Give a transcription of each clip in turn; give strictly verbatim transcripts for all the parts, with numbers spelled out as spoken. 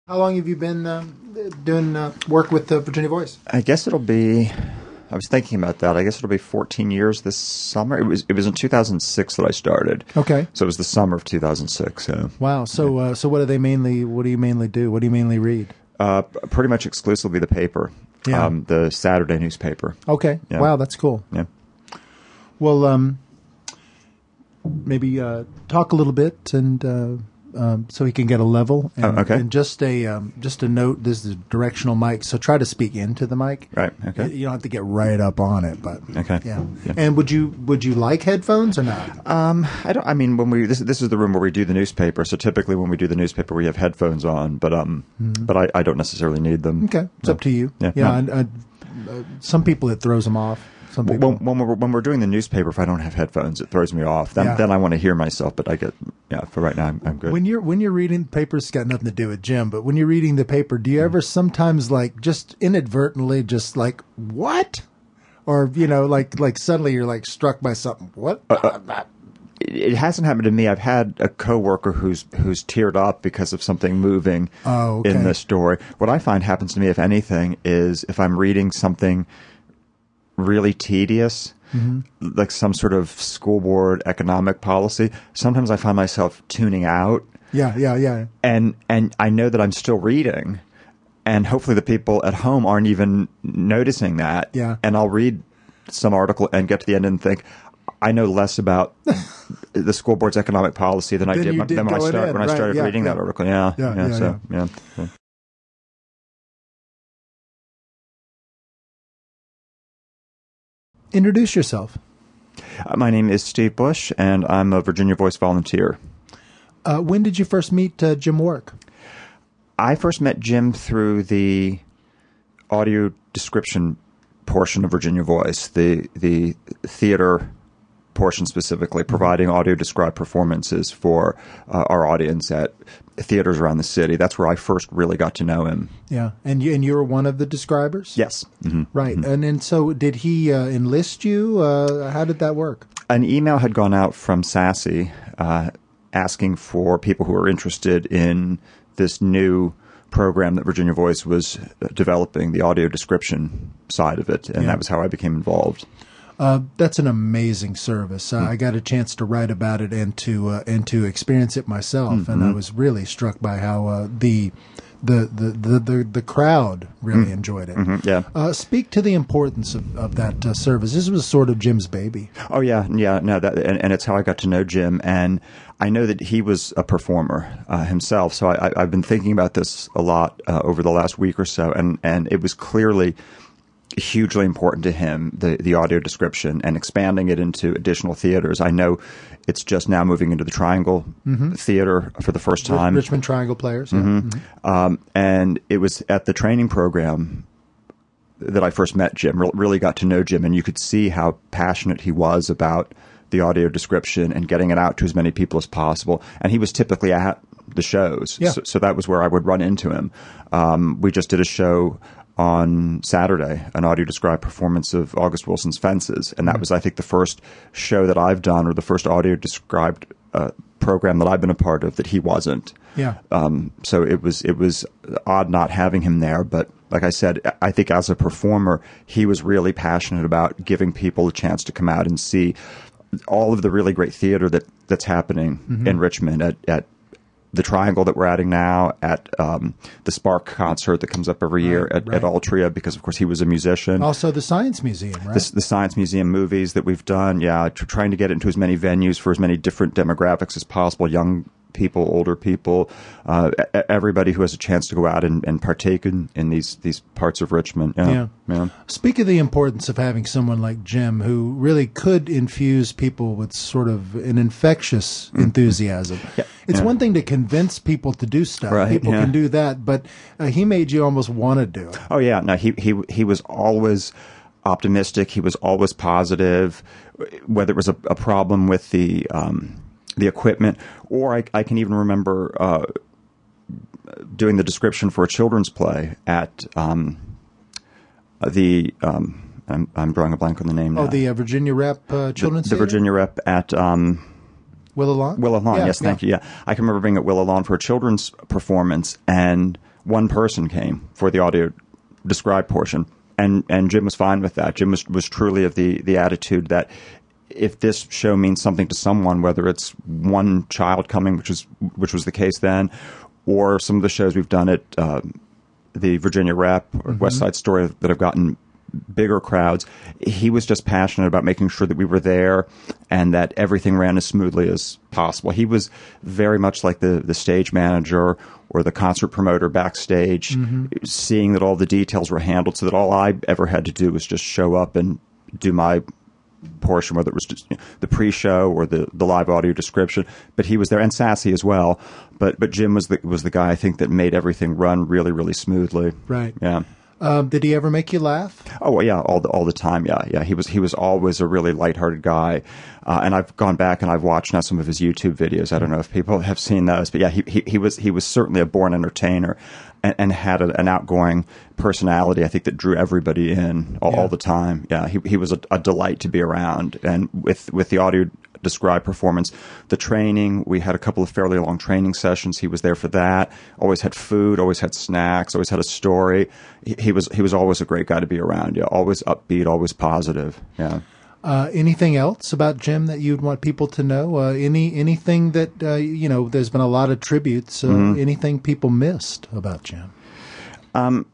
How long have you been uh, doing uh, work with the Virginia Voice? I guess it'll be. I was thinking about that. I guess it'll be fourteen years this summer. It was. It was in two thousand six that I started. Okay. So it was the summer of two thousand six. So. Wow. So, uh, so what do they mainly? What do you mainly do? What do you mainly read? Uh, pretty much exclusively the paper. Yeah. Um, the Saturday newspaper. Okay. Yeah. Wow, that's cool. Yeah. Well, um, maybe uh, talk a little bit and. Uh, Um, so he can get a level. And, oh, okay. And just a um, just a note. This is a directional mic, so try to speak into the mic. Right. Okay. You don't have to get right up on it, but okay. Yeah. yeah. And would you would you like headphones or not? Um, I don't. I mean, when we this this is the room where we do the newspaper. So typically, when we do the newspaper, we have headphones on. But um, mm-hmm. but I, I don't necessarily need them. Okay. It's no. up to you. Yeah. Yeah. No. And, uh, uh, some people it throws them off. Some people. When, when we're when we're doing the newspaper, if I don't have headphones, it throws me off. Then Yeah. then I want to hear myself. But I get yeah. For right now, I'm, I'm good. When you're when you're reading the paper, it's got nothing to do with Jim. But when you're reading the paper, do you ever sometimes like just inadvertently just like what, or you know like like suddenly you're like struck by something? What? Uh, uh, it hasn't happened to me. I've had a coworker who's who's teared up because of something moving oh, okay. in the story. What I find happens to me, if anything, is if I'm reading something really tedious, mm-hmm. like some sort of school board economic policy, sometimes I find myself tuning out. Yeah, yeah, yeah. And and I know that I'm still reading, and hopefully the people at home aren't even noticing that. Yeah. And I'll read some article and get to the end and think, I know less about the school board's economic policy than I Then did, you when, did than when I going started in, when I right, started yeah, reading yeah. that article. Yeah, Yeah, yeah, so, yeah. yeah. Introduce yourself. Uh, my name is Steve Bush, and I'm a Virginia Voice volunteer. Uh, when did you first meet uh, Jim Warwick? I first met Jim through the audio description portion of Virginia Voice, the the theater portion specifically, providing audio described performances for uh, our audience at theaters around the city. That's where I first really got to know him. Yeah, and you and you were one of the describers? Yes. Mm-hmm. Right, Mm-hmm. and and so did he uh, enlist you? Uh, how did that work? An email had gone out from Sassy uh, asking for people who were interested in this new program that Virginia Voice was developing, the audio description side of it, and Yeah. that was how I became involved. Uh, that's an amazing service. Uh, mm. I got a chance to write about it and to uh, and to experience it myself, mm-hmm. and I was really struck by how uh, the, the, the the the the crowd really mm. enjoyed it. Mm-hmm. Yeah. Uh, speak to the importance of, of that uh, service. This was sort of Jim's baby. Oh yeah, yeah, no, that and, and it's how I got to know Jim, and I know that he was a performer uh, himself. So I, I, I've been thinking about this a lot uh, over the last week or so, and and it was clearly hugely important to him, the, the audio description, and expanding it into additional theaters. I know it's just now moving into the Triangle mm-hmm. Theater for the first time. Richmond Triangle Players. Yeah. Mm-hmm. Mm-hmm. Um, and it was at the training program that I first met Jim, re- really got to know Jim, and you could see how passionate he was about the audio description and getting it out to as many people as possible. And he was typically at the shows. Yeah. So, so that was where I would run into him. Um, we just did a show on Saturday, an audio described performance of August Wilson's Fences. And that mm-hmm. was, I think, the first show that I've done, or the first audio described uh, program that I've been a part of that he wasn't. Yeah. Um, so it was, it was odd not having him there. But like I said, I think as a performer, he was really passionate about giving people a chance to come out and see all of the really great theater that, that's happening mm-hmm. in Richmond at, at the Triangle that we're adding now, at um, the Spark concert that comes up every year right, at, right. at Altria, because, of course, he was a musician. Also the Science Museum, right? The, the Science Museum movies that we've done, yeah, tr- trying to get into as many venues for as many different demographics as possible, young people, older people, uh, everybody who has a chance to go out and, and partake in, in these, these parts of Richmond. Yeah, yeah. yeah. Speak of the importance of having someone like Jim who really could infuse people with sort of an infectious mm. enthusiasm. Yeah. It's yeah. one thing to convince people to do stuff. Right, people yeah. can do that, but uh, he made you almost want to do it. Oh, yeah. No, he, he, he was always optimistic. He was always positive, whether it was a, a problem with the, um, the equipment, or I, I can even remember uh, doing the description for a children's play at um, the um, I'm, I'm drawing a blank on the name now. Oh, the uh, Virginia Rep uh, Children's the, the Theater? Virginia Rep at um, Willow Lawn? Willow Lawn, yeah, yes, yeah. thank you. Yeah, I can remember being at Willow Lawn for a children's performance, and one person came for the audio described portion. And and Jim was fine with that. Jim was, was truly of the, the attitude that if this show means something to someone, whether it's one child coming, which is which was the case then, or some of the shows we've done at uh, the Virginia Rep or mm-hmm. West Side Story that have gotten bigger crowds, he was just passionate about making sure that we were there and that everything ran as smoothly as possible. He was very much like the, the stage manager or the concert promoter backstage, mm-hmm. seeing that all the details were handled so that all I ever had to do was just show up and do my portion, whether it was just, you know, the pre-show or the, the live audio description. But he was there, and Sassy as well. But but Jim was the was the guy, I think, that made everything run really, really smoothly. Right. Yeah. Um, did he ever make you laugh? Oh yeah, all the all the time. Yeah, yeah. He was he was always a really lighthearted guy, uh, and I've gone back and I've watched now some of his YouTube videos. I don't know if people have seen those, but yeah, he he, he was he was certainly a born entertainer, and, and had a, an outgoing personality. I think that drew everybody in all, yeah. all the time. Yeah, he he was a, a delight to be around, and with with the audio described performance, the training, we had a couple of fairly long training sessions. He was there for that. Always had food, always had snacks, always had a story. He, he was he was always a great guy to be around. Yeah, always upbeat, always positive. Yeah. Uh, anything else about Jim that you'd want people to know? Uh, any anything that uh, you know? There's been a lot of tributes. Uh, mm-hmm. Anything people missed about Jim? Um.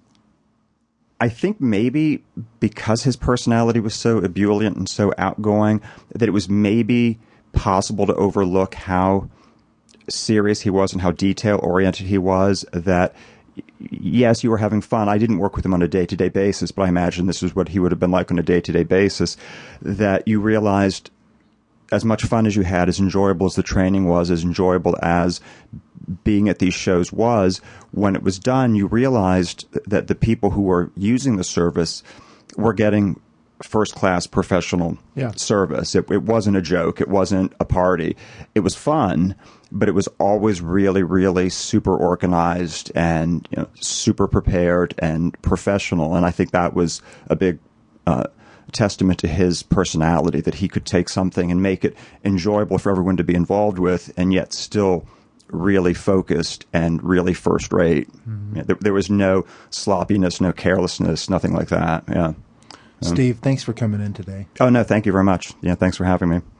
I think maybe because his personality was so ebullient and so outgoing that it was maybe possible to overlook how serious he was and how detail-oriented he was, that, yes, you were having fun. I didn't work with him on a day-to-day basis, but I imagine this is what he would have been like on a day-to-day basis, that you realized as much fun as you had, as enjoyable as the training was, as enjoyable as being at these shows was, when it was done, you realized that the people who were using the service were getting first-class professional yeah. service. It, it wasn't a joke. It wasn't a party. It was fun, but it was always really, really super organized and, you know, super prepared and professional. And I think that was a big uh, testament to his personality, that he could take something and make it enjoyable for everyone to be involved with, and yet still really focused and really first rate. Mm-hmm. Yeah, there, there was no sloppiness, no carelessness, nothing like that. Yeah. Steve, um, thanks for coming in today. Oh, no, thank you very much. Yeah, thanks for having me.